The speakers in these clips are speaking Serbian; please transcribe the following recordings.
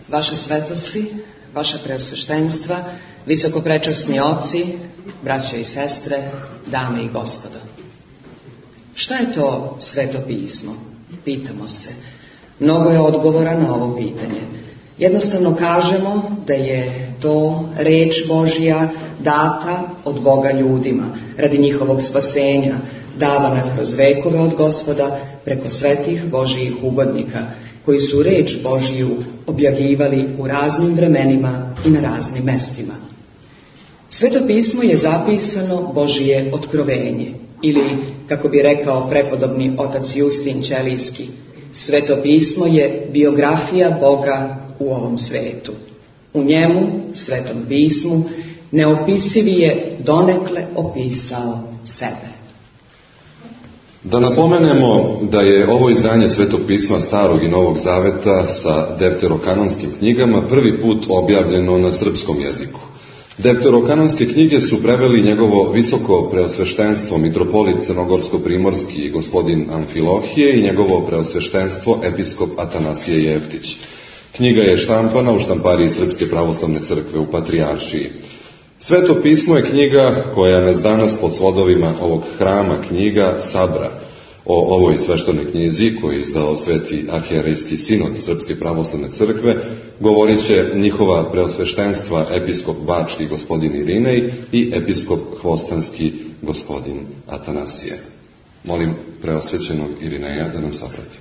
Vaše svetosti, vaša preosveštenstva, visokoprečasni oci, braće i sestre, dame i gospodo. Šta je to Sveto pismo? Pitamo se. Mnogo je odgovora na ovo pitanje. Jednostavno kažemo da je to reč Božja data od Boga ljudima, radi njihovog spasenja, davana kroz vekove od Gospoda preko svetih Božjih ugodnika, koji su reč Božju objavljivali u raznim vremenima i na raznim mestima. Sveto pismo je zapisano Božje otkrovenje, ili, kako bi rekao prepodobni otac Justin Ćelijski, Sveto pismo je biografija Boga u ovom svetu. U njemu, Svetom pismu, neopisivi je donekle opisao sebe. Da napomenemo da je ovo izdanje Svetog pisma Starog i Novog Zaveta sa deuterokanonskim knjigama prvi put objavljeno na srpskom jeziku. Deuterokanonske knjige su preveli njegovo visoko preosveštenstvo mitropolit crnogorsko-primorski gospodin Amfilohije i njegovo preosveštenstvo episkop Atanasije Jeftić. Knjiga je štampana u štampariji Srpske pravoslavne crkve u Patrijaršiji. Sveto pismo je knjiga koja nas danas pod svodovima ovog hrama knjiga sabra. O ovoj sveštenoj knjizi koju je izdao Sveti arhijerejski sinod Srpske pravoslavne crkve govorit će njihova preosveštenstva episkop Bački gospodin Irinej i episkop Hvostanski gospodin Atanasije. Molim preosvećenog Irineja da nam saprati.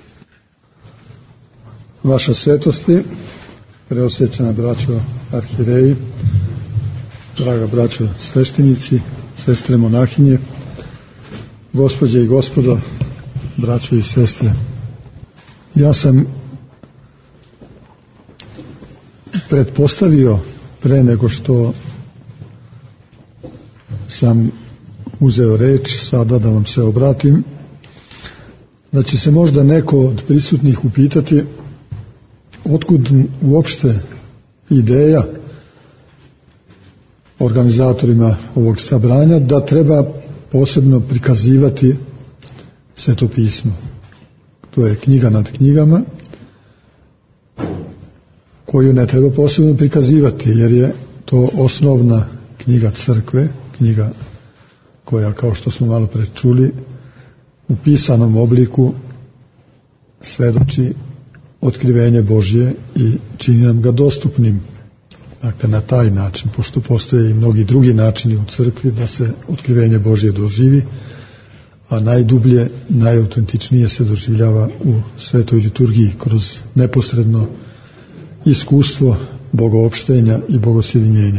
Vaša svetosti, preosvećena braćo arhijereji, draga braćo sveštenici, sestre monahinje, gospođe i gospodo, braćo i sestre. Ja sam pretpostavio pre nego što sam uzeo reč sada da vam se obratim, da će se možda neko od prisutnih upitati otkud uopšte ideja organizatorima ovog sabranja da treba posebno prikazivati Sveto pismo. To je knjiga nad knjigama koju ne treba posebno prikazivati, jer je to osnovna knjiga crkve, knjiga koja, kao što smo malo pre čuli, u pisanom obliku svedoči otkrivenje Božje i čini nam ga dostupnim. Dakle, na taj način, pošto postoje i mnogi drugi načini u crkvi da se otkrivenje Božje doživi, a najdublje, najautentičnije se doživljava u svetoj liturgiji kroz neposredno iskustvo bogoopštenja i bogosjedinjenja.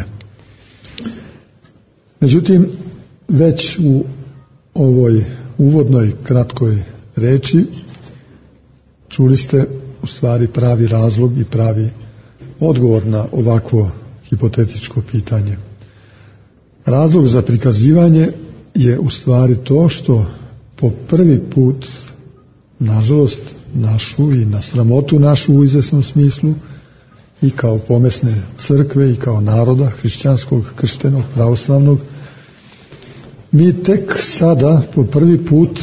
Međutim, već u ovoj uvodnoj kratkoj reči čuli ste u stvari pravi razlog i pravi odgovor na ovakvo hipotetičko pitanje. Razlog za prikazivanje je u stvari to što po prvi put, nažalost, našu i na sramotu našu u izvesnom smislu, i kao pomesne crkve i kao naroda hrišćanskog, krštenog, pravoslavnog, mi tek sada po prvi put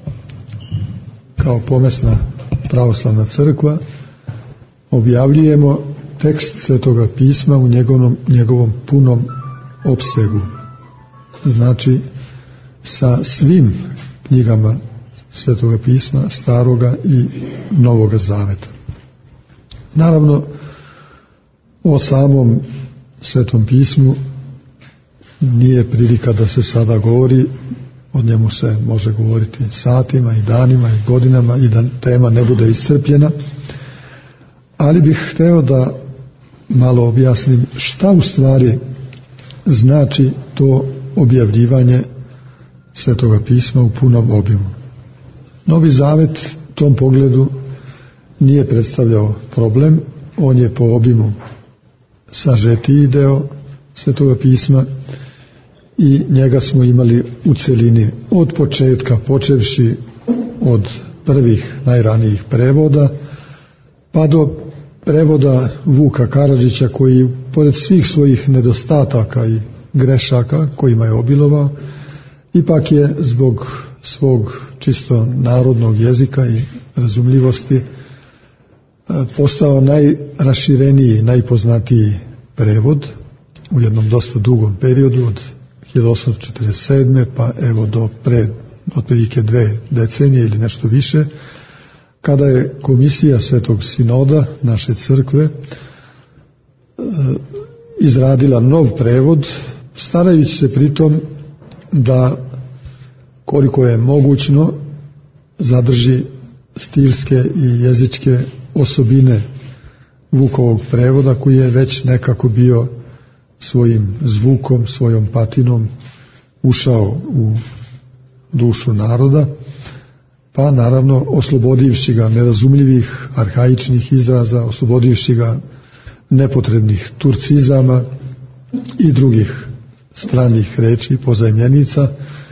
kao pomesna pravoslavna crkva objavljujemo tekst Svetoga pisma u njegovom punom opsegu. Znači, sa svim knjigama Svetoga pisma, Staroga i Novoga Zaveta. Naravno, o samom Svetom pismu nije prilika da se sada govori, o njemu se može govoriti satima i danima i godinama i da tema ne bude iscrpljena, ali bih hteo da malo objasnim šta u stvari znači to objavljivanje Svetoga pisma u punom obimu. Novi Zavet u tom pogledu nije predstavljao problem, on je po obimu sažetiji deo Svetoga pisma i njega smo imali u celini od početka, počevši od prvih najranijih prevoda, pa do prevoda Vuka Karadžića, koji pored svih svojih nedostataka i grešaka kojima je obilovao, ipak je zbog svog čisto narodnog jezika i razumljivosti postao najrašireniji, najpoznatiji prevod u jednom dosta dugom periodu od 1847. pa evo do otprilike 2 decenije ili nešto više, kada je komisija Svetog Sinoda naše crkve izradila nov prevod, starajući se pritom da koliko je mogućno zadrži stilske i jezičke osobine Vukovog prevoda, koji je već nekako bio svojim zvukom, svojom patinom ušao u dušu naroda, pa naravno oslobodivši ga nerazumljivih arhaičnih izraza, oslobodivši ga nepotrebnih turcizama i drugih stranih reči, pozajmljenica,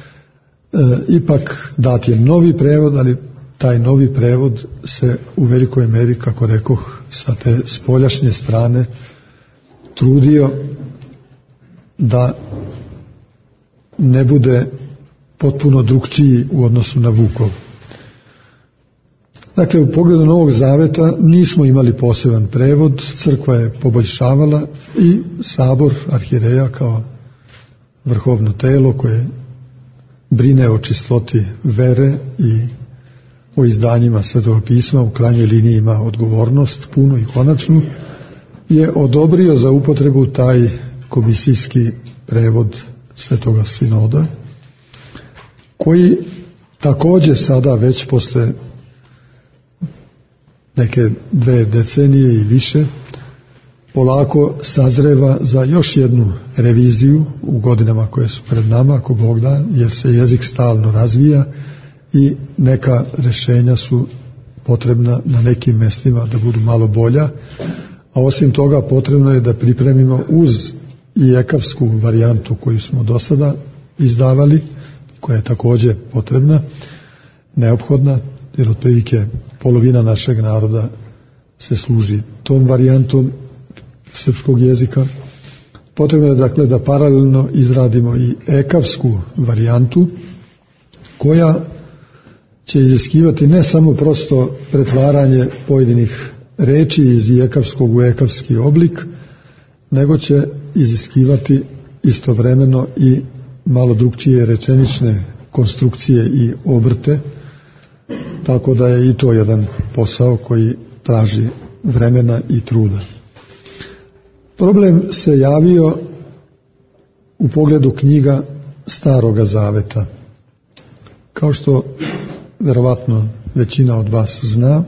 ipak dat je novi prevod, ali taj novi prevod se u velikoj meri, kako rekoh, sa te spoljašnje strane trudio da ne bude potpuno drukčiji u odnosu na Vukov. Dakle, u pogledu Novog Zaveta nismo imali poseban prevod, crkva je poboljšavala i sabor arhijereja kao vrhovno telo koje brine o čistoti vere i o izdanjima Svetog pisma, u krajnjoj liniji ima odgovornost punu i konačnu, je odobrio za upotrebu taj komisijski prevod Svetoga Sinoda, koji također sada već posle neke 2 decenije i više polako sazreva za još jednu reviziju u godinama koje su pred nama, ako Bog da, jer se jezik stalno razvija i neka rješenja su potrebna na nekim mjestima da budu malo bolja, a osim toga potrebno je da pripremimo uz i ekavsku varijantu koju smo do sada izdavali, koja je također potrebna, neophodna, jer otprilike polovina našeg naroda se služi tom varijantom srpskog jezika. Potrebno je dakle da paralelno izradimo i ekavsku varijantu, koja će iziskivati ne samo prosto pretvaranje pojedinih reči iz ekavskog u ekavski oblik, nego će iziskivati istovremeno i malo drukčije rečenične konstrukcije i obrte, tako da je i to jedan posao koji traži vremena i truda. Problem se javio u pogledu knjiga Staroga Zaveta. Kao što verovatno većina od vas zna,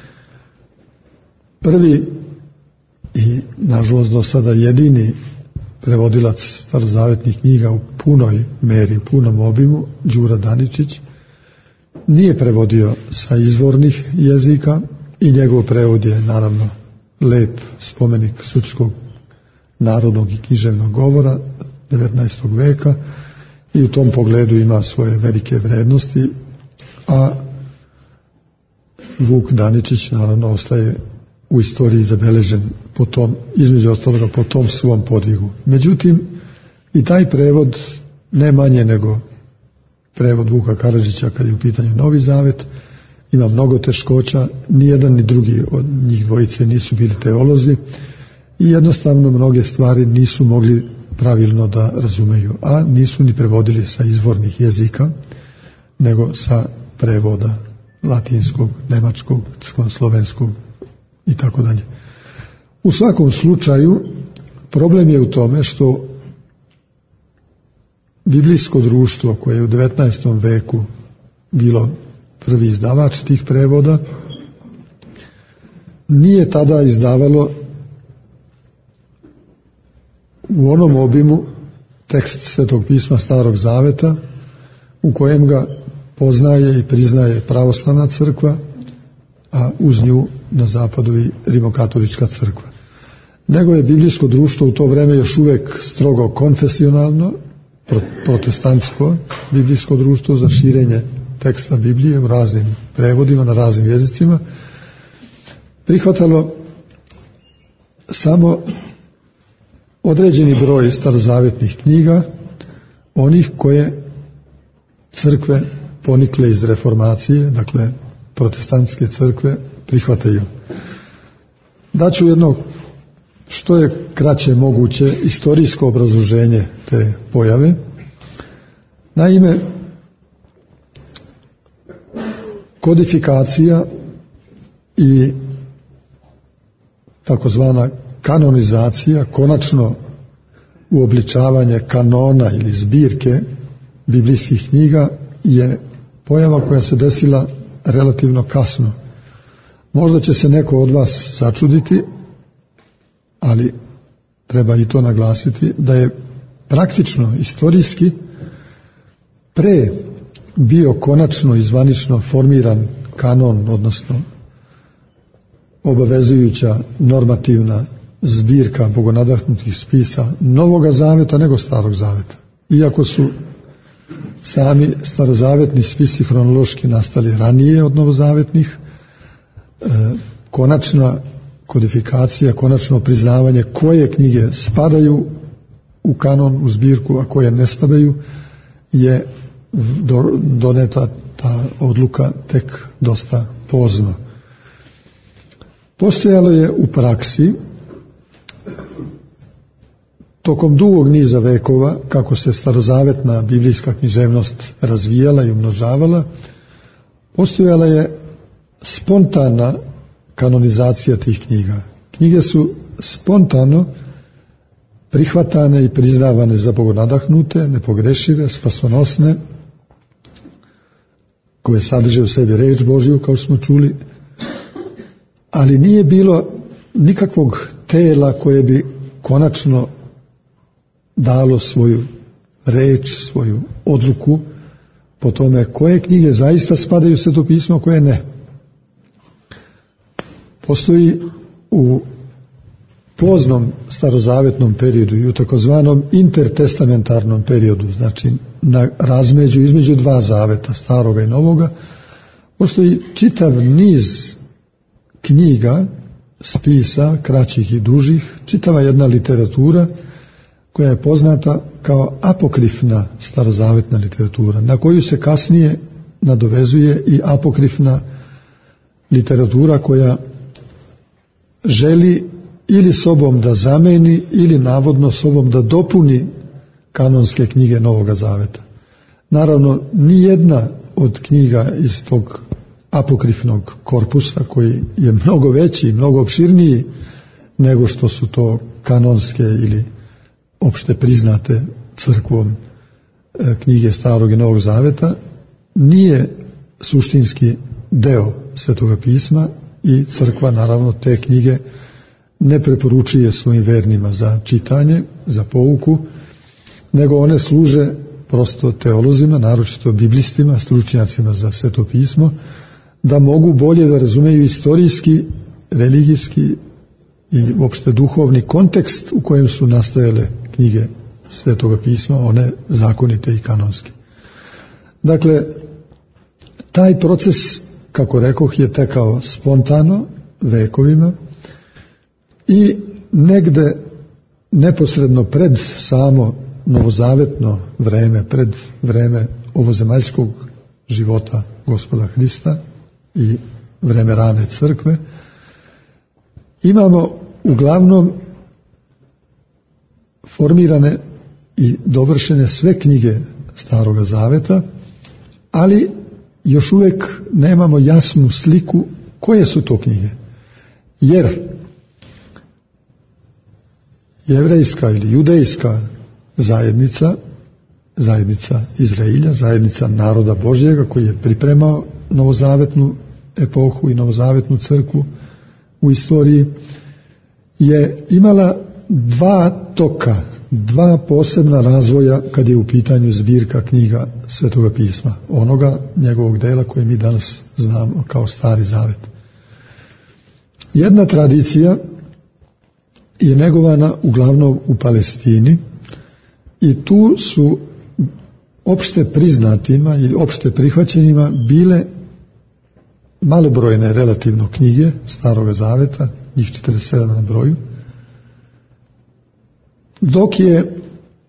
prvi i nažalost do sada jedini prevodilac starozavetnih knjiga u punoj meri, u punom obimu, Đura Daničić, nije prevodio sa izvornih jezika i njegov prevod je naravno lep spomenik srpskog narodnog i književnog govora 19. veka i u tom pogledu ima svoje velike vrednosti, a Vuk Daničić naravno ostaje u istoriji zabeležen po tom, između ostaloga po tom svom podvigu. Međutim, i taj prevod ne manje nego prevod Vuka Karadžića kad je u pitanju Novi Zavet ima mnogo teškoća, nijedan ni drugi od njih dvojice nisu bili teolozi i jednostavno mnoge stvari nisu mogli pravilno da razumeju, a nisu ni prevodili sa izvornih jezika, nego sa prevoda latinskog, nemačkog, slovenskog i tako dalje. U svakom slučaju, problem je u tome što biblijsko društvo koje je u 19. veku bilo prvi izdavač tih prevoda, nije tada izdavalo u onom obimu tekst Svetog pisma Starog Zaveta u kojem ga poznaje i priznaje pravoslavna crkva, a uz nju na zapadu i rimokatolička crkva. Nego je biblijsko društvo u to vrijeme još uvijek strogo konfesionalno, protestantsko biblijsko društvo za širenje teksta Biblije u raznim prevodima, na raznim jezicima, prihvatalo samo određeni broj starozavetnih knjiga, onih koje crkve ponikle iz reformacije, dakle protestantske crkve, prihvataju. Daću jedno što je kraće moguće istorijsko obrazloženje te pojave. Naime, kodifikacija i takozvana kanonizacija, konačno uobličavanje kanona ili zbirke biblijskih knjiga je pojava koja se desila relativno kasno. Možda će se neko od vas začuditi, ali treba i to naglasiti, da je praktično, istorijski, pre bio konačno i zvanično formiran kanon, odnosno obavezujuća normativna zbirka bogonadahnutih spisa Novoga zaveta nego Starog zaveta. Iako su sami starozavetni spisi hronološki nastali ranije od novozavetnih, konačna kodifikacija, konačno priznavanje koje knjige spadaju u kanon, u zbirku, a koje ne spadaju, je doneta ta odluka tek dosta pozno. Postojalo je u praksi tokom dugog niza vekova, kako se starozavetna biblijska književnost razvijala i umnožavala, postojala je spontana kanonizacija tih knjiga. Knjige su spontano prihvatane i priznavane za bogonadahnute, nepogrešive, spasonosne, koje sadrže u sebi reč Božju, kao smo čuli, ali nije bilo nikakvog tela koje bi konačno dalo svoju reč, svoju odluku po tome koje knjige zaista spadaju u Sveto pismo, a koje ne. Postoji u poznom starozavetnom periodu i u takozvanom intertestamentarnom periodu, znači na razmeđu između dva zaveta, Staroga i Novoga, postoji čitav niz knjiga, spisa, kraćih i dužih, čitava jedna literatura koja je poznata kao apokrifna starozavetna literatura, na koju se kasnije nadovezuje i apokrifna literatura koja želi ili sobom da zameni ili navodno sobom da dopuni kanonske knjige Novoga zaveta. Naravno, nijedna od knjiga iz tog apokrifnog korpusa, koji je mnogo veći i mnogo opširniji nego što su to kanonske ili opšte priznate crkvom knjige Starog i Novog zaveta, nije suštinski deo Svetoga pisma i crkva naravno te knjige ne preporučuje svojim vernima za čitanje, za pouku, nego one služe prosto teolozima, naročito biblistima, stručnjacima za Sveto pismo, da mogu bolje da razumeju istorijski, religijski i uopšte duhovni kontekst u kojem su nastajale knjige Svetoga pisma, one zakonite i kanonske. Dakle, taj proces, kako rekoh, je tekao spontano, vekovima, i negde neposredno pred samo novozavetno vreme, pred vreme ovozemaljskog života Gospoda Hrista i vreme rane crkve, imamo uglavnom formirane i dovršene sve knjige Staroga zaveta, ali još uvijek nemamo jasnu sliku koje su to knjige. Jer jevrejska ili judejska zajednica Izraelja, zajednica naroda Božjega koji je pripremao novozavetnu epohu i novozavetnu crkvu u istoriji, je imala dva toka, dva posebna razvoja kad je u pitanju zbirka knjiga Svetoga pisma, onoga njegovog dela koje mi danas znamo kao Stari zavet. Jedna tradicija je negovana uglavnom u Palestini i tu su opšte priznatima ili opšte prihvaćenima bile malobrojne relativno knjige Staroga zaveta, njih 47 na broju, dok je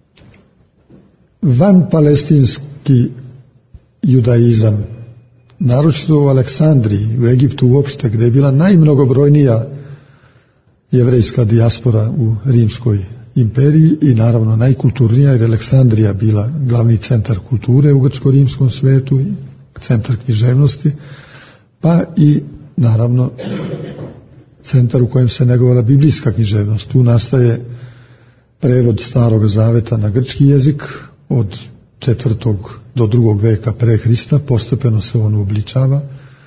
van palestinski judaizam, naročito u Aleksandriji, u Egiptu uopšte, gdje je bila najmnogobrojnija jevrejska dijaspora u Rimskoj imperiji i naravno najkulturnija, jer Aleksandrija bila glavni centar kulture u grčko-rimskom svetu, centar književnosti, pa i naravno centar u kojem se negovala biblijska književnost. Tu nastaje prevod Starog zaveta na grčki jezik od 4. do 2. veka pre Hrista, postepeno se on uobličava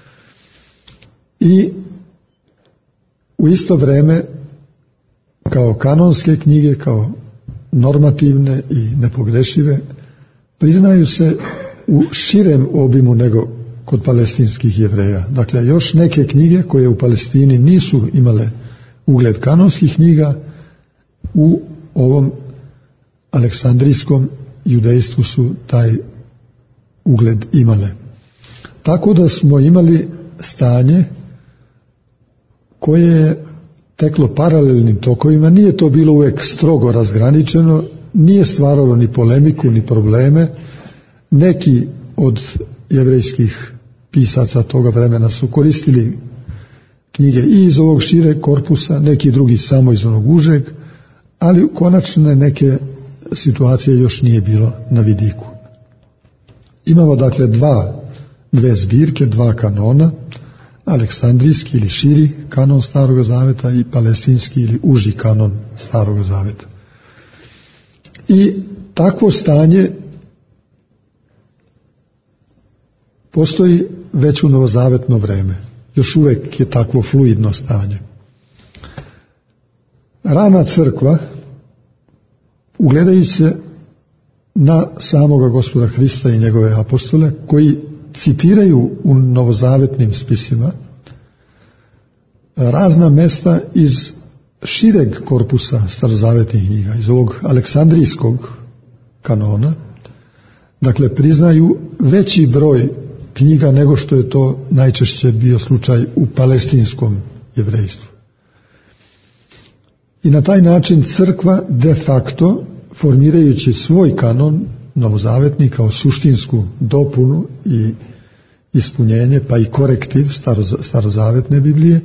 i u isto vreme kao kanonske knjige, kao normativne i nepogrešive, priznaju se u širem obimu nego kod palestinskih Jevreja. Dakle, još neke knjige koje u Palestini nisu imale ugled kanonskih knjiga, u ovom aleksandrijskom judejstvu su taj ugled imale. Tako da smo imali stanje koje je teklo paralelnim tokovima, nije to bilo uvijek strogo razgraničeno, nije stvaralo ni polemiku, ni probleme. Neki od jevrejskih pisaca toga vremena su koristili knjige i iz ovog šireg korpusa, neki drugi samo iz onog užeg, ali konačne neke situacije još nije bilo na vidiku. Imamo dakle dve zbirke, dva kanona, aleksandrijski ili širi kanon Starog zaveta i palestinski ili uži kanon Starog zaveta. I takvo stanje postoji već u novozavetno vreme. Još uvijek je takvo fluidno stanje. Rana crkva, ugledajući se na samoga Gospoda Hrista i njegove apostole, koji citiraju u novozavetnim spisima razna mesta iz šireg korpusa starozavetnih knjiga, iz ovog aleksandrijskog kanona, dakle priznaju veći broj knjiga nego što je to najčešće bio slučaj u palestinskom jevrejstvu. I na taj način crkva de facto, formirajući svoj kanon novozavetni kao suštinsku dopunu i ispunjenje, pa i korektiv starozavetne Biblije,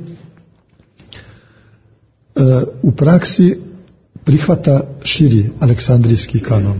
u praksi prihvata širi aleksandrijski kanon.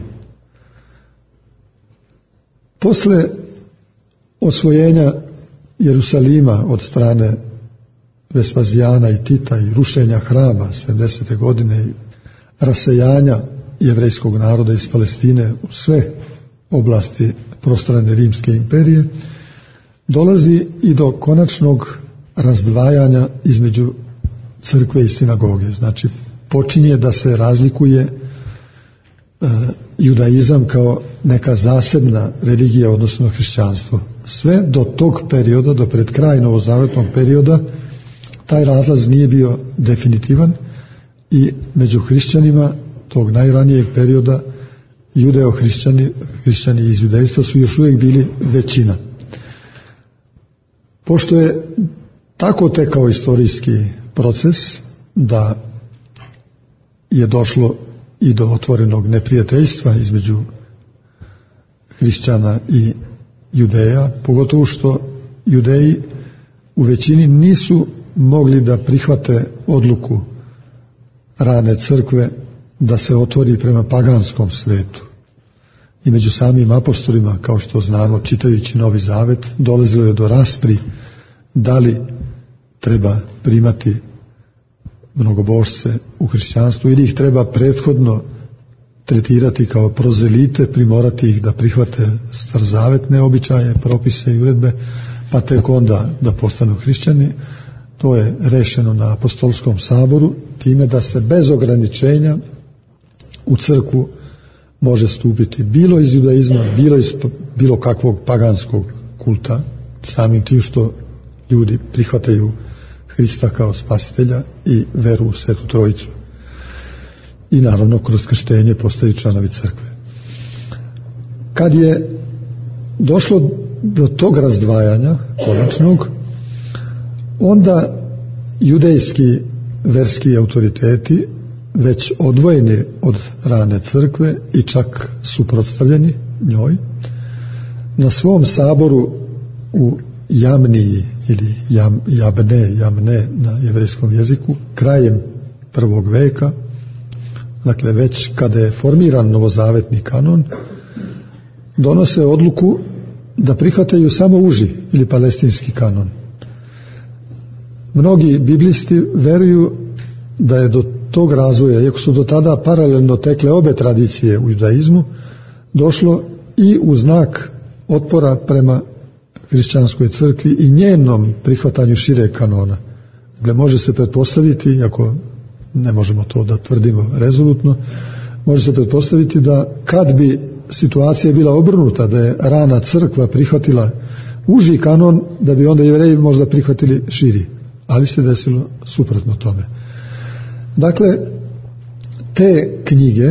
Posle osvojenja Jerusalima od strane Vespazijana i Tita i rušenja hrama 70. godine i rasejanja jevrejskog naroda iz Palestine u sve oblasti prostrane Rimske imperije, dolazi i do konačnog razdvajanja između crkve i sinagoge. Znači, počinje da se razlikuje judaizam kao neka zasebna religija, odnosno hrišćanstvo. Sve do tog perioda, do pred kraj novozavetnog perioda, taj razlaz nije bio definitivan i među hrišćanima tog najranijeg perioda judeo-hrišćani iz judejstva su još uvijek bili većina. Pošto je tako tekao istorijski proces da je došlo i do otvorenog neprijateljstva između hrišćana i judeja, pogotovo što judeji u većini nisu mogli da prihvate odluku rane crkve da se otvori prema paganskom svetu. I među samim apostolima, kao što znamo, čitajući Novi Zavet, dolazilo je do raspri da li treba primati mnogobožce u hrišćanstvu ili ih treba prethodno tretirati kao prozelite, primorati ih da prihvate starozavetne običaje, propise i uredbe, pa tek onda da postanu hrišćani. To je rešeno na apostolskom saboru, time da se bez ograničenja u crkvu može stupiti bilo iz judaizma, bilo iz bilo kakvog paganskog kulta, samim tim što ljudi prihvataju Hrista kao spasitelja i veru u Svetu Trojicu. I naravno kroz krštenje postaju članovi crkve. Kad je došlo do tog razdvajanja konačnog, onda judejski verski autoriteti, već odvojeni od rane crkve i čak suprotstavljeni njoj, na svom saboru u Jamniji ili Jamne na jevrejskom jeziku, krajem I. veka, dakle već kada je formiran novozavetni kanon, donose odluku da prihvataju samo uži ili palestinski kanon. Mnogi biblisti veruju da je do tog razvoja, iako su do tada paralelno tekle obe tradicije u judaizmu, došlo i u znak otpora prema hrišćanskoj crkvi i njenom prihvatanju šireg kanona. Dakle, može se pretpostaviti, ako ne možemo to da tvrdimo rezolutno, može se pretpostaviti da kad bi situacija bila obrnuta, da je rana crkva prihvatila uži kanon, da bi onda Jevreji možda prihvatili širi, ali se desilo suprotno tome. Dakle, te knjige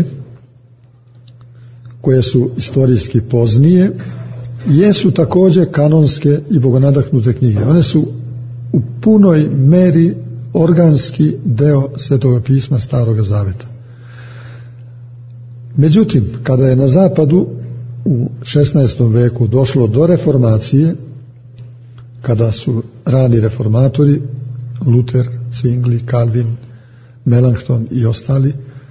koje su istorijski poznije jesu također kanonske i bogonadahnute knjige. One su u punoj meri organski deo Svetoga pisma Staroga zaveta. Međutim, kada je na zapadu u 16. veku došlo do reformacije, kada su rani reformatori, Luter, Zwingli, Calvin, Melanchthon i ostali,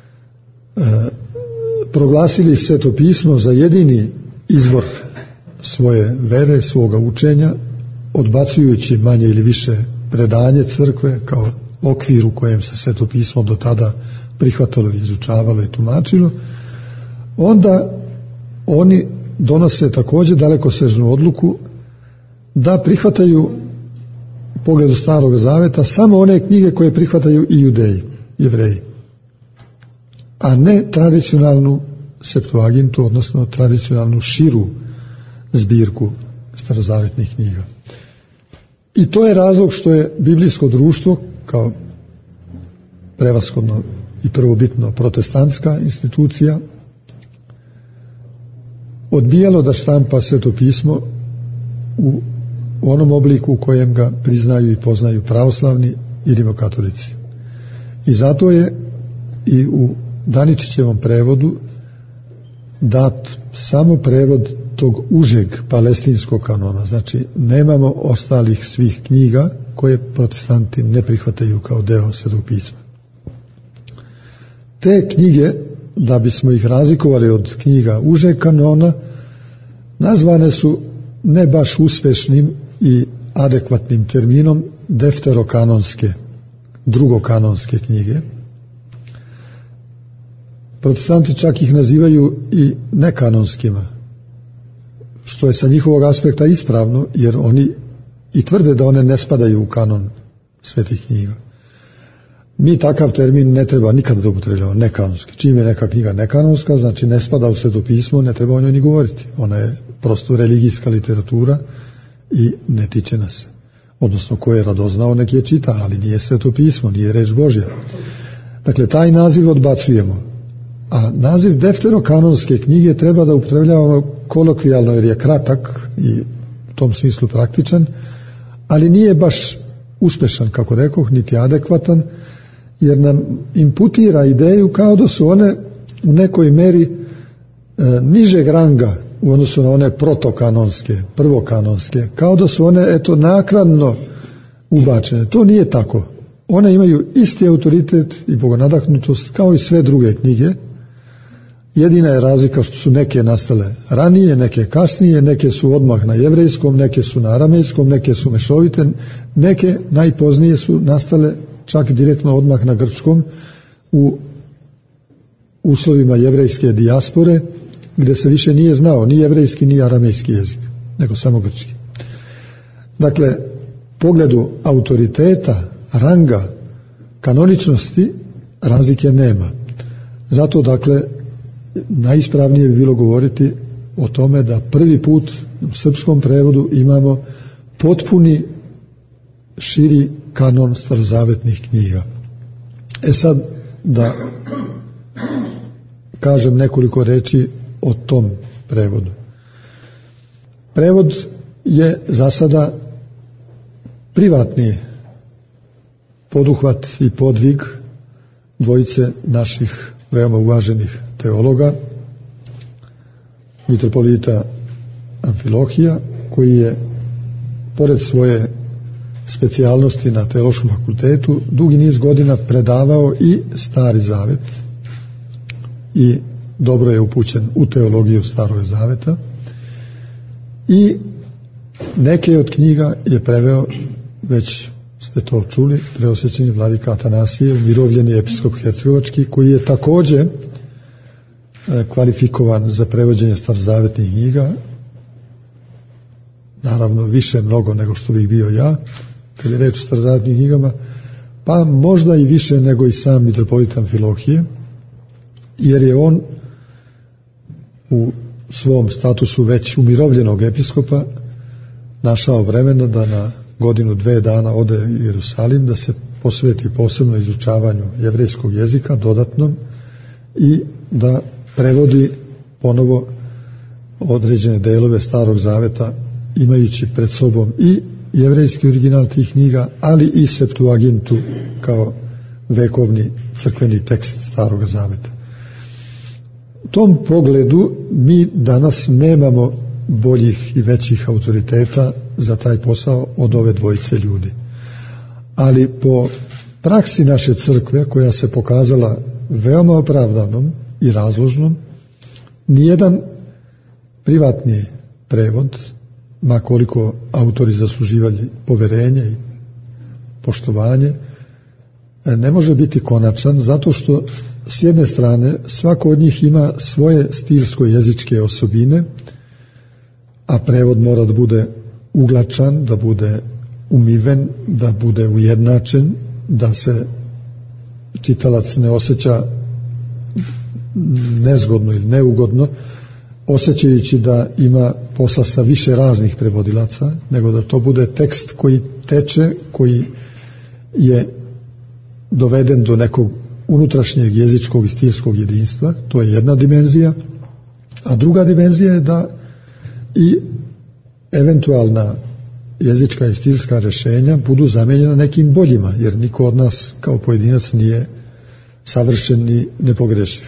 proglasili Sveto pismo za jedini izvor svoje vere, svoga učenja, odbacujući manje ili više predanje crkve kao okvir u kojem se Sveto pismo do tada prihvatalo, izučavalo i tumačilo, onda oni donose također dalekosežnu odluku da prihvataju u pogledu Starog zaveta samo one knjige koje prihvataju i Judeji, Jevreji, a ne tradicionalnu Septuagintu, odnosno tradicionalnu širu zbirku starozavetnih knjiga. I to je razlog što je biblijsko društvo kao prevashodno i prvobitno protestantska institucija odbijalo da štampa Sveto pismo u onom obliku u kojem ga priznaju i poznaju pravoslavni i rimokatolici. I zato je i u Daničićevom prevodu dat samo prevod tog užeg palestinskog kanona. Znači, nemamo ostalih svih knjiga koje protestanti ne prihvataju kao deo Svetog pisma. Te knjige, da bismo ih razlikovali od knjiga užeg kanona, nazvane su ne baš uspešnim i adekvatnim terminom defterokanonske, drugokanonske knjige. Protestanti čak ih nazivaju i nekanonskima, što je sa njihovog aspekta ispravno, jer oni i tvrde da one ne spadaju u kanon svetih knjiga. Mi takav termin ne treba nikada da upotrebljavamo, nekanonski. Čim je neka knjiga nekanonska, znači ne spada u Sveto pismo, ne treba o njoj ni govoriti. Ona je prosto religijska literatura i ne tiče nas. Odnosno, ko je radoznao, nek je čita, ali nije Sveto pismo, nije reč Božja. Dakle, taj naziv odbacujemo. A naziv defterokanonske knjige treba da upotrebljavamo kolokvijalno, jer je kratak i u tom smislu praktičan, ali nije baš uspešan, kako rekoh, niti adekvatan, jer nam imputira ideju kao da su one u nekoj meri nižeg ranga u odnosu na one protokanonske, prvokanonske, kao da su one naknadno ubačene. To nije tako. One imaju isti autoritet i bogonadahnutost kao i sve druge knjige. Jedina je razlika što su neke nastale ranije, neke kasnije, neke su odmah na jevrejskom, neke su na aramejskom, neke su mešovite, neke najpoznije su nastale čak direktno odmah na grčkom u uslovima jevrejske dijaspore, gdje se više nije znao ni jevrejski ni aramejski jezik, nego samo grčki. Dakle, pogledu autoriteta, ranga, kanoničnosti razlike nema. Zato, dakle, najispravnije bi bilo govoriti o tome da prvi put u srpskom prevodu imamo potpuni širi kanon starozavetnih knjiga. Sad da kažem nekoliko reči o tom prevodu. Prevod je za sada privatni poduhvat i podvig dvojice naših veoma uvaženih teologa, mitropolita Amfilohija, koji je pored svoje specijalnosti na Teološkom fakultetu, dugi niz godina predavao i Stari Zavet i dobro je upućen u teologiju Starog Zaveta i neke od knjiga je preveo, već ste to čuli, preosvećeni vladika Atanasije, umirovljeni episkop hercegovački, koji je također kvalifikovan za prevođenje starozavetnih knjiga, naravno više mnogo nego što bih bio ja, kad je reč o starozavetnim knjigama, pa možda i više nego i sam mitropolit Amfilohije, jer je on u svom statusu već umirovljenog episkopa našao vremena da na godinu, 2 dana ode u Jerusalim, da se posveti posebno izučavanju jevrejskog jezika dodatnom i da prevodi ponovo određene delove Starog Zaveta, imajući pred sobom i jevrejski original tih knjiga, ali i Septuagintu kao vekovni crkveni tekst Starog Zaveta. U tom pogledu mi danas nemamo boljih i većih autoriteta za taj posao od ove dvojice ljudi. Ali po praksi naše crkve, koja se pokazala veoma opravdanom i razložnom, nijedan privatni prevod, ma koliko autori zasluživali poverenje i poštovanje, ne može biti konačan, zato što s jedne strane svako od njih ima svoje stilsko-jezičke osobine, a prevod mora da bude uglačan, da bude umiven, da bude ujednačen, da se čitalac ne osjeća nezgodno ili neugodno, osjećajući da ima posla sa više raznih prevodilaca, nego da to bude tekst koji teče, koji je doveden do nekog unutrašnjeg jezičkog i stilskog jedinstva. To je jedna dimenzija. A druga dimenzija je da i eventualna jezička i stilska rješenja budu zamenjena nekim boljima, jer niko od nas kao pojedinac nije savršen ni nepogrešiv.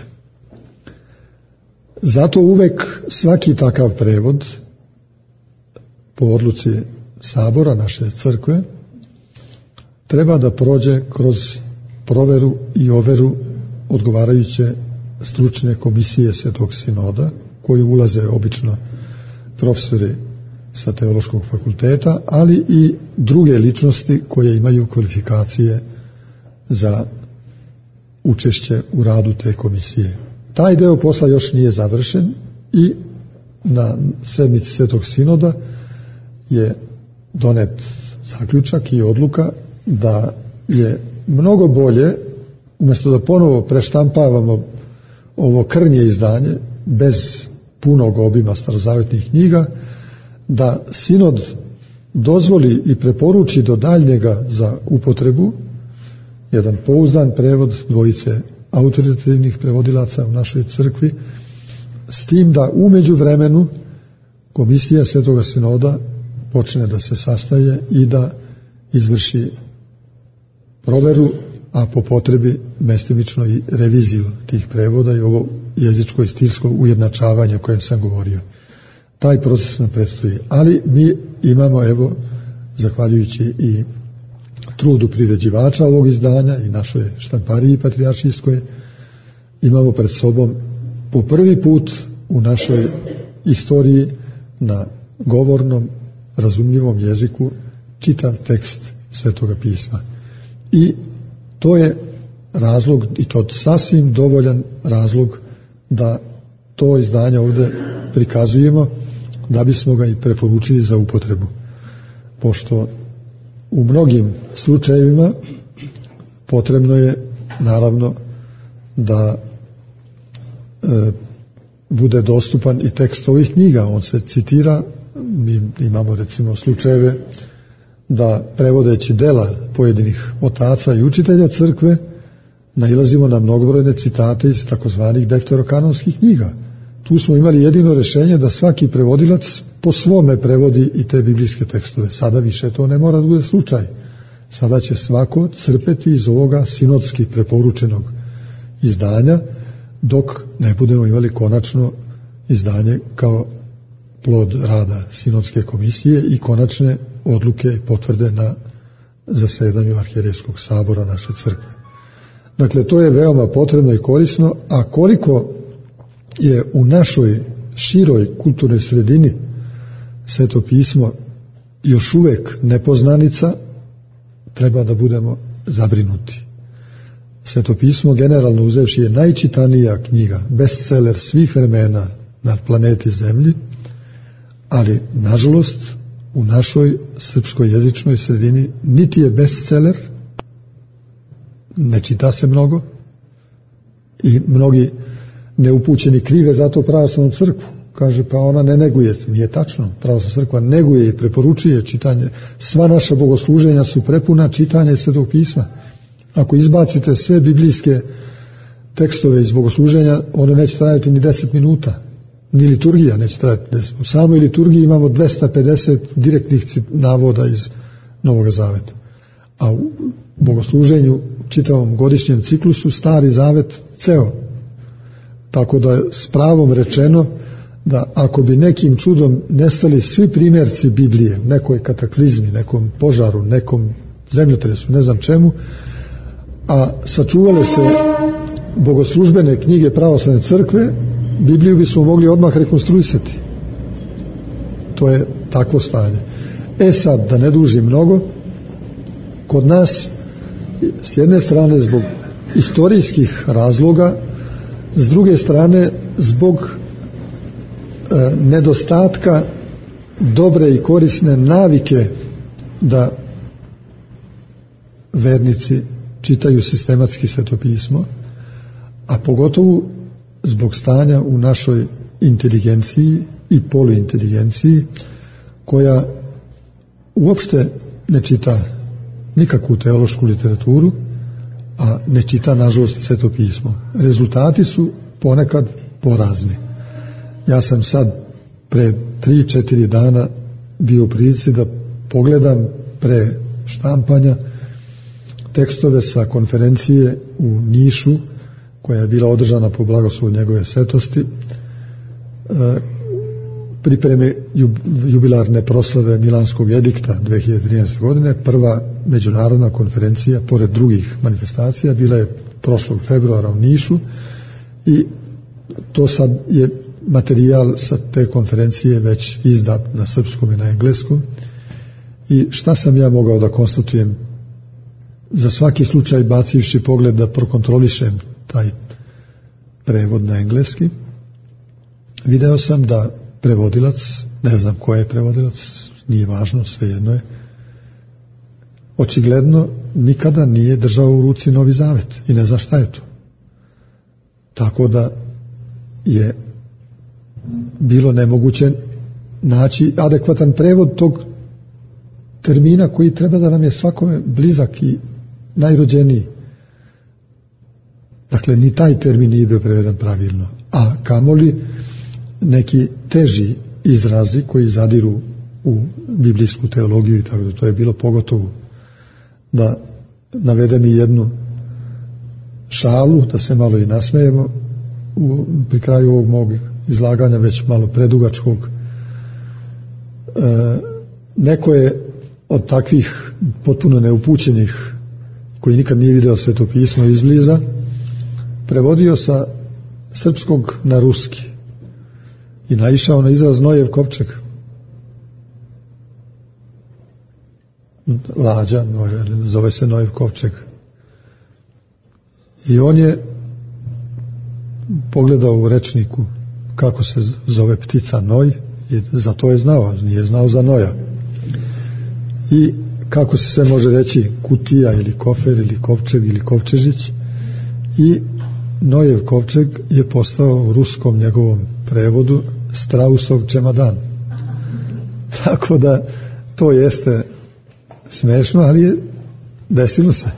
Zato uvek svaki takav prevod po odluci Sabora naše crkve treba da prođe kroz proveru i overu odgovarajuće stručne komisije Svetog Sinoda, koji ulaze obično profesori sa Teološkog fakulteta, ali i druge ličnosti koje imaju kvalifikacije za učešće u radu te komisije. Taj deo posla još nije završen i na sednici Svetog Sinoda je donet zaključak i odluka da je mnogo bolje, umjesto da ponovo preštampavamo ovo krnje izdanje bez punog obima starozavetnih knjiga, da Sinod dozvoli i preporuči do daljnjega za upotrebu jedan pouzdan prevod dvojice autoritativnih prevodilaca u našoj crkvi, s tim da u međuvremenu komisija Svetoga Sinoda počne da se sastaje i da izvrši proveru, a po potrebi mestimično i reviziju tih prevoda i ovo jezičko i stilsko ujednačavanje o kojem sam govorio. Taj proces nam predstoji, ali mi imamo, evo, zahvaljujući i trudu priređivača ovog izdanja i našoj štampariji patrijaršijskoj, imamo pred sobom po prvi put u našoj istoriji na govornom, razumljivom jeziku čitav tekst Svetoga pisma. I to je razlog, i to sasvim dovoljan razlog, da to izdanje ovdje prikazujemo, da bismo ga i preporučili za upotrebu. Pošto u mnogim slučajevima potrebno je, naravno, da bude dostupan i tekst ovih knjiga. On se citira, mi imamo recimo slučajeve da prevodeći dela pojedinih otaca i učitelja crkve nailazimo na mnogobrojne citate iz takozvanih deuterokanonskih knjiga. Tu smo imali jedino rješenje da svaki prevodilac po svome prevodi i te biblijske tekstove. Sada više to ne mora da bude slučaj. Sada će svako crpeti iz ovoga sinodski preporučenog izdanja, dok ne budemo imali konačno izdanje kao plod rada sinodske komisije i konačne odluke i potvrde na zasedanju arhijerejskog sabora naše crkve. Dakle, to je veoma potrebno i korisno, a koliko je u našoj široj kulturnoj sredini Sveto pismo još uvek nepoznanica, treba da budemo zabrinuti. Sveto pismo, generalno uzevši, je najčitanija knjiga, bestseller svih vremena na planeti Zemlji, ali, nažalost, u našoj srpskoj jezičnoj sredini niti je bestseller, ne čita se mnogo i mnogi neupućeni krive zato pravoslavnu crkvu. Kaže, pa ona ne neguje. Nije tačno. Pravoslavna crkva neguje i preporučuje čitanje. Sva naša bogosluženja su prepuna čitanja Svetog pisma. Ako izbacite sve biblijske tekstove iz bogosluženja, ono neće trajati ni 10 minuta. Ni liturgija neće trajati 10. U samoj liturgiji imamo 250 direktnih navoda iz Novog zaveta. A u bogosluženju, čitavom godišnjem ciklusu, Stari zavet ceo. Tako da je s pravom rečeno da ako bi nekim čudom nestali svi primjerci Biblije, nekoj kataklizmi, nekom požaru, nekom zemljotresu, ne znam čemu, a sačuvale se bogoslužbene knjige pravoslavne crkve, Bibliju bismo mogli odmah rekonstruisati. To je takvo stanje. Sad, da ne dužim mnogo, kod nas, s jedne strane zbog istorijskih razloga, s druge strane zbog nedostatka dobre i korisne navike da vernici čitaju sistematski Sveto pismo, a pogotovo zbog stanja u našoj inteligenciji i poluinteligenciji, koja uopšte ne čita nikakvu teološku literaturu, a ne čita, nažalost, Sveto pismo. Rezultati su ponekad porazni. Ja sam sad pre 3-4 dana bio u prilici da pogledam pre štampanja tekstove sa konferencije u Nišu, koja je bila održana po blagoslovu njegove svetosti, pripreme jubilarne proslave Milanskog edikta 2013. godine. Prva međunarodna konferencija, pored drugih manifestacija, bila je prošlog februara u Nišu i to sad je materijal sa te konferencije već izdat na srpskom i na engleskom. I šta sam ja mogao da konstatujem? Za svaki slučaj, bacivši pogled da prokontrolišem taj prevod na engleski, video sam da prevodilac, ne znam ko je prevodilac, nije važno, svejedno je, očigledno nikada nije držao u ruci Novi Zavet i ne zna šta je to. Tako da je bilo nemoguće naći adekvatan prevod tog termina koji treba da nam je svakome blizak i najrođeniji. Dakle, ni taj termin nije bio preveden pravilno, a kamoli neki teži izrazi koji zadiru u biblijsku teologiju i tako da. To je bilo pogotovo. Da navedem i jednu šalu, da se malo i nasmejemo pri kraju ovog mog izlaganja, već malo predugačkog. Neko je od takvih potpuno neupućenih, koji nikad nije video Sveto pismo izbliza, prevodio sa srpskog na ruski i naišao na izraz Nojev kovčeg. Lađa, zove se Nojev kovčeg. I on je pogledao u rečniku kako se zove ptica noj i za to je znao, nije znao za noja. I kako se može reći kutija ili kofer ili kovčeg ili kovčežić, i Nojev kovčeg je postao u ruskom njegovom prevodu Strausov čemadan. Tako da to jeste smešno, ali je desilo se.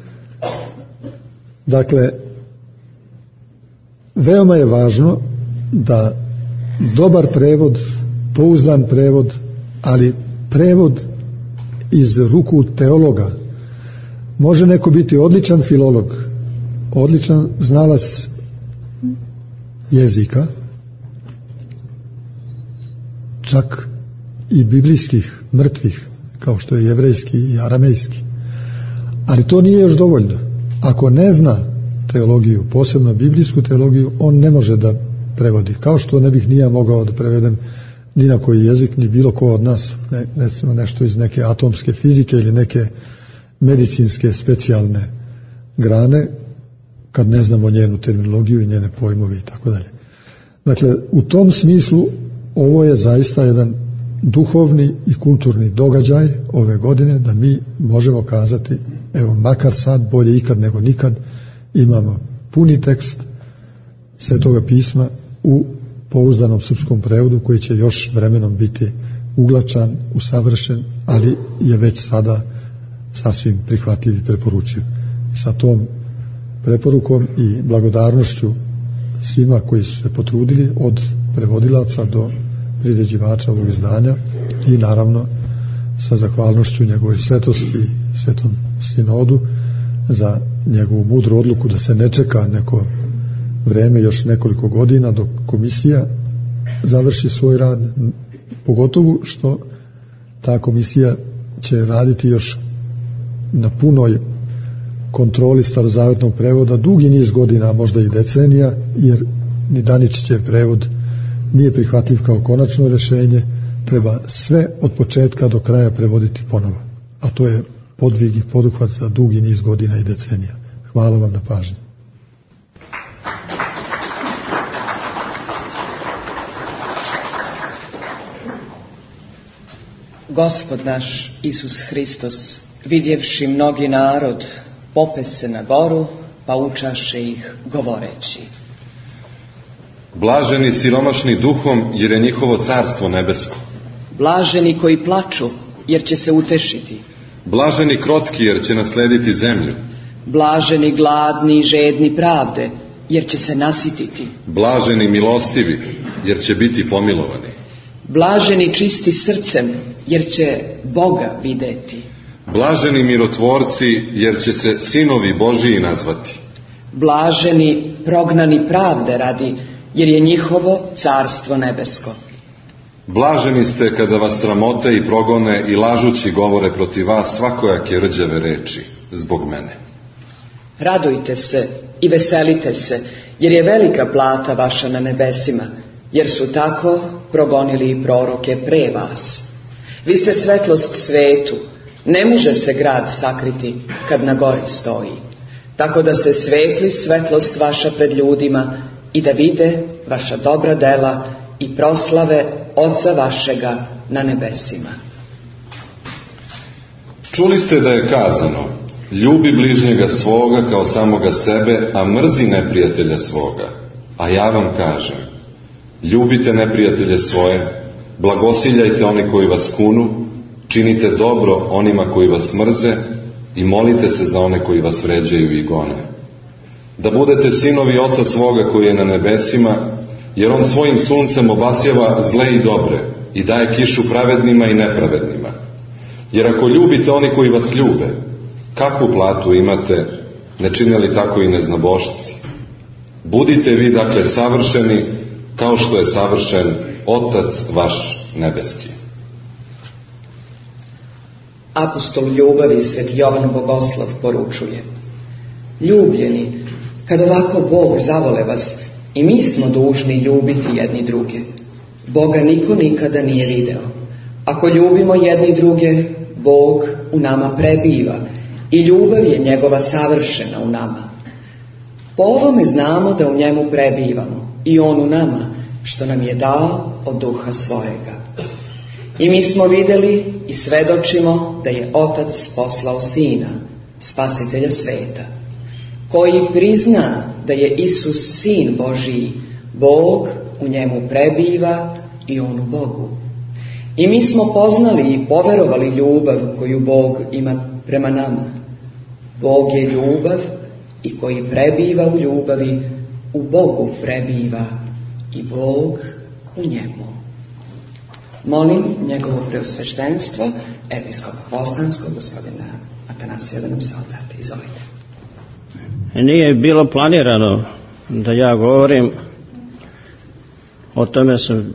Dakle, veoma je važno da dobar prevod, pouzdan prevod, ali prevod iz ruku teologa. Može neko biti odličan filolog, odličan znalac jezika, čak i biblijskih mrtvih, kao što je jevrejski i aramejski, Ali to nije još dovoljno. Ako ne zna teologiju, posebno biblijsku teologiju, on ne može da prevodi. Kao što ne bih ni ja mogao da prevedem ni na koji jezik, ni bilo ko od nas, recimo nešto iz neke atomske fizike ili neke medicinske specijalne grane, kad ne znamo njenu terminologiju i njene pojmove i tako dalje. Dakle, u tom smislu ovo je zaista jedan duhovni i kulturni događaj ove godine, da mi možemo kazati, evo, makar sad bolje ikad nego nikad, imamo puni tekst Svetoga pisma u pouzdanom srpskom prevodu, koji će još vremenom biti uglačan, usavršen, ali je već sada sasvim prihvatljiv i preporučiv. Sa tom preporukom i blagodarnošću svima koji su se potrudili, od prevodilaca do priređivača ovog izdanja, i naravno sa zahvalnošću njegove svetosti i svetom sinodu za njegovu mudru odluku da se ne čeka neko vreme, još nekoliko godina, dok komisija završi svoj rad, pogotovo što ta komisija će raditi još na punoj kontroli starozavetnog prevoda dugi niz godina, možda i decenija, jer ni Daničićev prevod nije prihvatljiv kao konačno rješenje, treba sve od početka do kraja prevoditi ponovo, a to je podvig i poduhvat za dugi niz godina i decenija. Hvala vam na pažnji. Gospod naš Isus Hristos, vidjevši mnogi narod, pope se na goru, pa učaše ih govoreći: Blaženi siromašni duhom, jer je njihovo carstvo nebesko. Blaženi koji plaču, jer će se utešiti. Blaženi krotki, jer će naslediti zemlju. Blaženi gladni i žedni pravde, jer će se nasititi. Blaženi milostivi, jer će biti pomilovani. Blaženi čisti srcem, jer će Boga videti. Blaženi mirotvorci, jer će se sinovi Božiji nazvati. Blaženi prognani pravde radi, jer je njihovo carstvo nebesko. Blaženi ste kada vas sramote i progone i lažući govore protiv vas svakojake rđave reči zbog mene. Radujte se i veselite se, jer je velika plata vaša na nebesima, jer su tako progonili i proroke pre vas. Vi ste svetlost svetu, ne može se grad sakriti kad na gori stoji. Tako da se svetli svetlost vaša pred ljudima i da vide vaša dobra dela i proslave Oca vašega na nebesima. Čuli ste da je kazano: ljubi bližnjega svoga kao samoga sebe, a mrzi neprijatelja svoga. A ja vam kažem, ljubite neprijatelje svoje, blagosiljajte oni koji vas kunu, činite dobro onima koji vas mrze i molite se za one koji vas vređaju i gone. Da budete sinovi Oca svoga koji je na nebesima, jer on svojim suncem obasjava zle i dobre i daje kišu pravednima i nepravednima. Jer ako ljubite oni koji vas ljube, kakvu platu imate, ne čine li tako i neznabošci? Budite vi dakle savršeni, kao što je savršen Otac vaš nebeski. Apostol ljubavi Sveti Jovan Bogoslav poručuje: ljubljeni, kad ovako Bog zavole vas, i mi smo dužni ljubiti jedni druge. Boga niko nikada nije video. Ako ljubimo jedni druge, Bog u nama prebiva i ljubav je njegova savršena u nama. Po ovome znamo da u njemu prebivamo i on u nama, što nam je dao od duha svojega. I mi smo vidjeli i svedočimo da je Otac poslao Sina, Spasitelja sveta. Koji prizna da je Isus Sin Božiji, Bog u njemu prebiva i on u Bogu. I mi smo poznali i poverovali ljubav koju Bog ima prema nama. Bog je ljubav i koji prebiva u ljubavi, u Bogu prebiva i Bog u njemu. Molim njegovo preosveštenstvo, episkopa Hvostanskog, gospodina Atanasija, da nam se obrati. Izvolite. Nije bilo planirano da ja govorim, o tome sam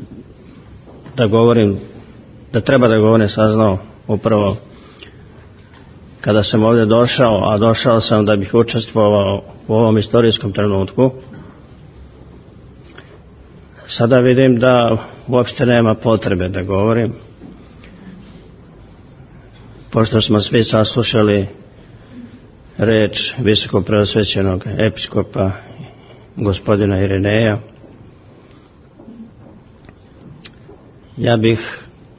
da treba da govorim saznao upravo kada sam ovdje došao, a došao sam da bih učestvovao u ovom istorijskom trenutku, sada vidim da uopšte nema potrebe da govorim, pošto smo svi saslušali reč visokopreosvećenog episkopa gospodina Irineja. Ja bih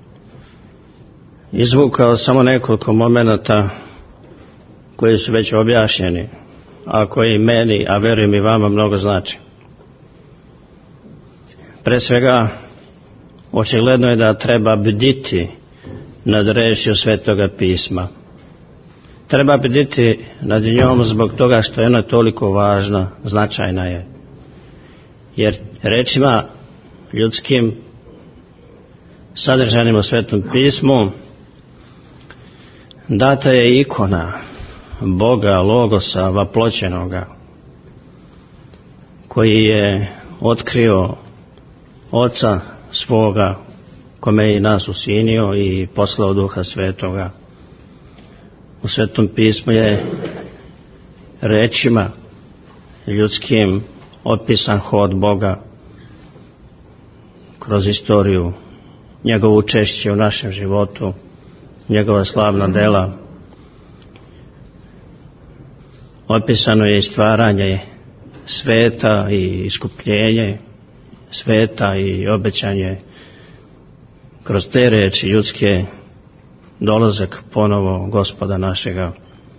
izvukao samo nekoliko momenata koji su već objašnjeni, a koji meni, a verujem i vama, mnogo znači. Pre svega, očigledno je da treba bditi nad rečju Svetoga pisma. Treba bditi nad njom zbog toga što je ona toliko važna, značajna je. Jer rečima ljudskim sadržanim u Svetom pismu data je ikona Boga, Logosa, vaploćenoga, koji je otkrio Oca svoga, kome je i nas usinio i poslao Duha Svetoga. U Svetom pismu je rečima ljudskim opisan hod Boga kroz istoriju, njegovo učešće u našem životu, njegova slavna dela. Opisano je i stvaranje sveta i iskupljenje sveta i obećanje kroz te reči ljudske, dolazak ponovo Gospoda našega.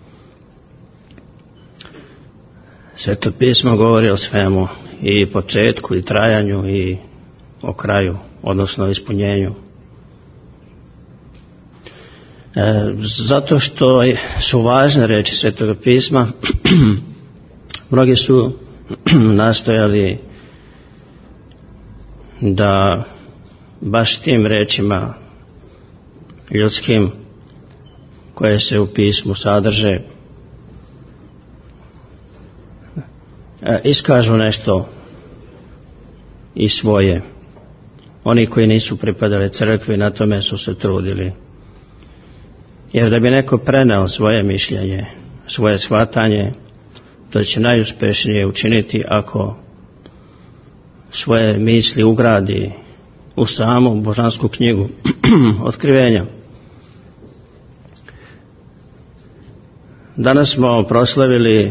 Sveto pismo govori o svemu, i početku i trajanju i o kraju, odnosno ispunjenju. Zato što su važne reči Svetoga pisma, mnogi su nastojali da baš tim rečima ljudskim koje se u pismu sadrže iskažu nešto i svoje. Oni koji nisu pripadali crkvi na tome su se trudili. Jer da bi neko preneo svoje mišljenje, svoje shvatanje, to će najuspešnije učiniti ako svoje misli ugradi u samu božansku knjigu otkrivenja. Danas smo proslavili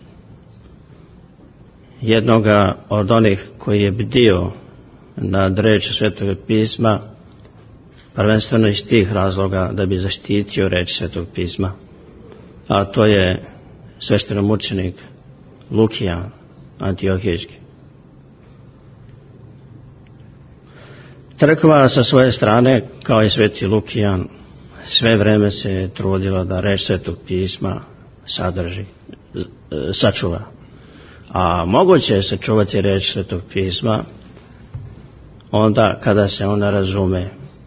jednoga od onih koji je bdio nad reči Svetog pisma, prvenstveno iz tih razloga da bi zaštitio reč Svetog pisma, a to je sveštenomučenik Lukijan Antiohijski. Crkva sa svoje strane, kao i sveti Lukijan, sve vreme se trudila da reč Svetog pisma sačuva. A moguće je sačuvati reč Svetog pisma onda kada se ona razume.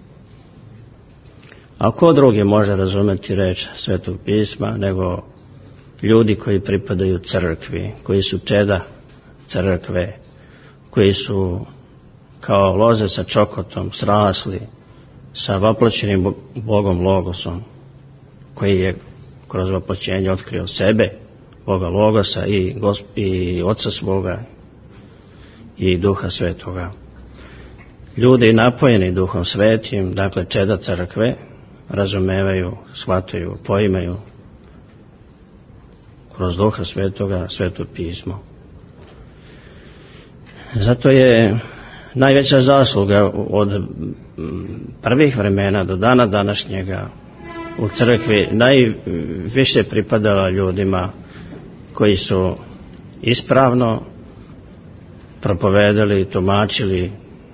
A ko drugi može razumjeti reč Svetog pisma nego ljudi koji pripadaju crkvi, koji su čeda crkve, koji su kao loze sa čokotom srasli sa vaploćenim Bogom Logosom, koji je kroz vaploćenje otkrio sebe, Boga Logosa i Oca svoga i Duha Svetoga. Ljudi napojeni Duhom Svetim, dakle čeda crkve, razumevaju, shvataju, poimaju kroz Duha Svetoga Sveto pismo. Zato je najveća zasluga od prvih vremena do dana današnjega u crkvi najviše pripadala ljudima koji su ispravno propovedali, tumačili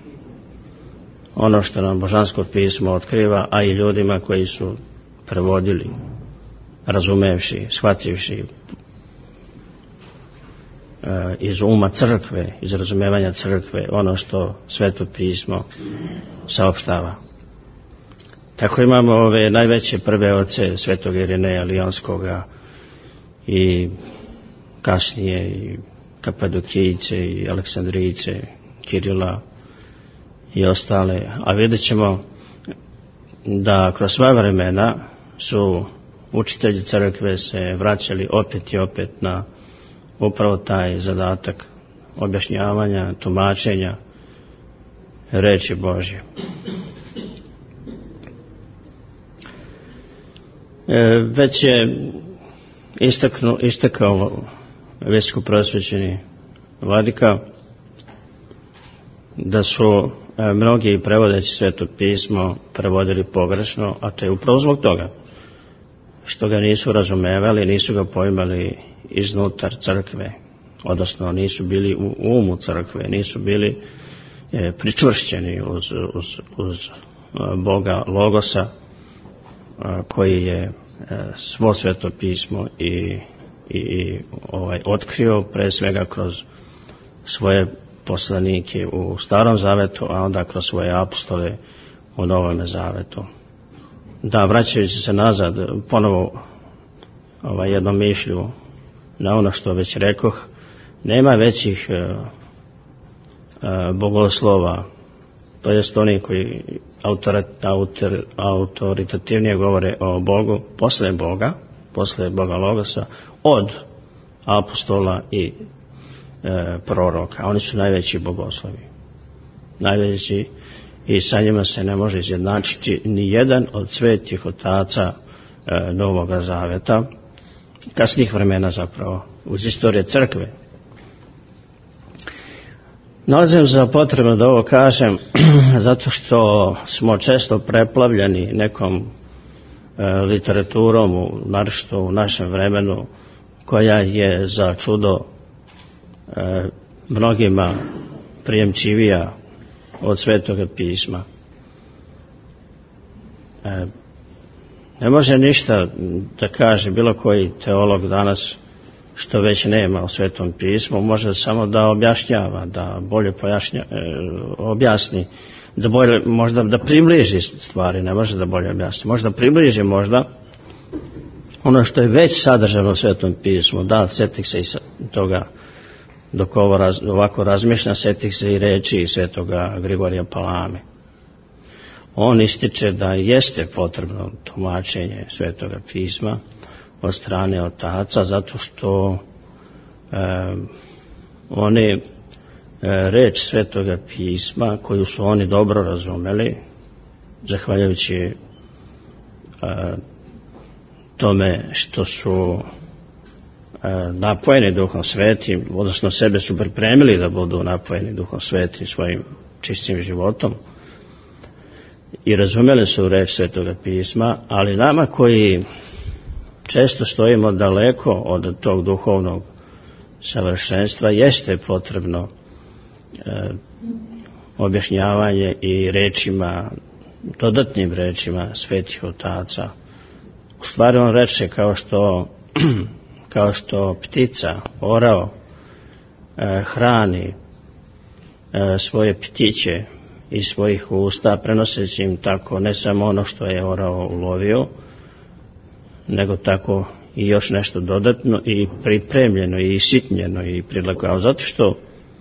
ono što nam božansko pismo otkriva, a i ljudima koji su prevodili, razumevši, shvativši iz uma crkve, iz razumevanja crkve, ono što Sveto pismo saopštava. Tako imamo ove najveće prve oce Svetog Irineja Lionskoga i kasnije i Kapadokijce i Aleksandrijce, Kirila i ostale. A vidjet ćemo da kroz sva vremena su učitelji crkve se vraćali opet i opet na upravo taj zadatak objašnjavanja, tumačenja reči Božje. Već je istakao visoko prosvećeni vladika da su mnogi prevodeći Sveto pismo prevodili pogrešno, a to je upravo zbog toga što ga nisu razumevali, nisu ga pojmali iznutar crkve, odnosno nisu bili u umu crkve, nisu bili pričvršćeni uz Boga Logosa, koji je svo Sveto pismo i otkrio pre svega kroz svoje poslanike u Starom zavetu, a onda kroz svoje apostole u Novom zavetu. Da, vraćajući se nazad ponovo jednom mišlju na ono što već rekoh, nema većih bogoslova, to jest oni koji autoritativnije govore o Bogu, posle Boga Logosa, od apostola i proroka. Oni su najveći bogoslovi. Najveći, i sa njima se ne može izjednačiti ni jedan od svetih otaca Novoga zaveta, kasnih vremena zapravo, uz istorije crkve. Nalazim za potrebno da ovo kažem zato što smo često preplavljeni nekom literaturom, naročito u našem vremenu, koja je za čudo mnogima prijemčivija od Svetoga pisma. Ne može ništa da kaže bilo koji teolog danas što već nema u Svetom pismu, može samo da objašnjava, da bolje objasni, da bolje, možda da približi stvari, ne može da bolje objasni, možda približi možda ono što je već sadržano u Svetom pismu. Da, setih se i toga, dok ovako razmišlja, setih se i reči Svetoga Grigorija Palame. On ističe da jeste potrebno tumačenje Svetoga pisma od strane otaca, zato što oni reč Svetoga pisma koju su oni dobro razumeli, zahvaljujući tome što su napojeni Duhom Svetim, odnosno sebe su pripremili da budu napojeni Duhom Svetim svojim čistim životom i razumeli su reč Svetoga pisma, ali nama koji često stojimo daleko od tog duhovnog savršenstva jeste potrebno objašnjavanje i rečima, dodatnim rečima svetih otaca. U stvari on reče kao što ptica, orao, hrani svoje ptiće iz svojih usta, prenoseći im tako ne samo ono što je orao ulovio, nego tako i još nešto dodatno i pripremljeno i isitnjeno i prilagođeno. Zato što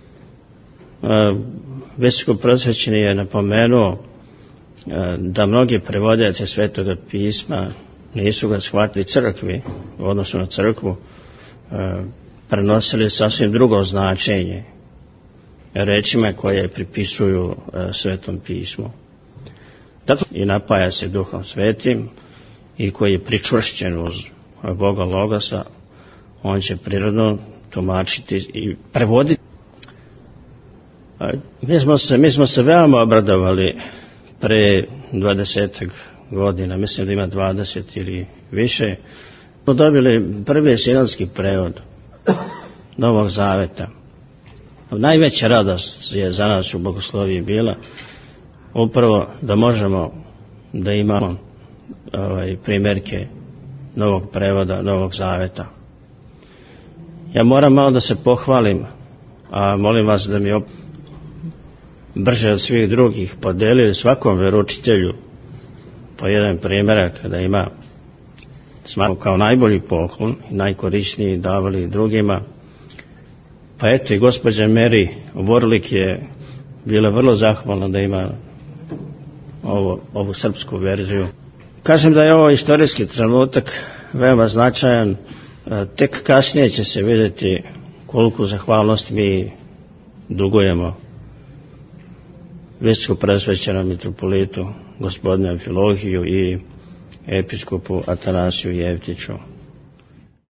visoko prosvećeni je napomenuo da mnogi prevodioci Svetoga pisma nisu ga shvatili crkvi, u odnosu na crkvu, prenosili sasvim drugo značenje rečima koje pripisuju Svetom pismu. Tako i napaja se Duhom Svetim i koji je pričvršćen uz Boga Logosa, on će prirodno tumačiti i prevoditi. Mi smo se veoma obradovali pre 20 godina, mislim da ima 20 ili više, smo dobili prvi sinodski prevod Novog Zaveta. Najveća radost je za nas u bogosloviji bila upravo da možemo da imamo primjerke novog prevoda Novog Zaveta. Ja moram malo da se pohvalim, a molim vas da mi brže od svih drugih podelili svakom veroučitelju po jedan primjerak da ima, smatram kao najbolji poklon i najkorisniji davali drugima. Pa eto i gospođa Mary Vorlik je bila vrlo zahvalna da ima ovu srpsku verziju. Kažem da je ovo istorijski trenutak veoma značajan. Tek kasnije će se vidjeti koliko zahvalnost mi dugujemo visokopresvećenom mitropolitu gospodinu Amfilohiju i episkopu Atanasiju Jevtiću.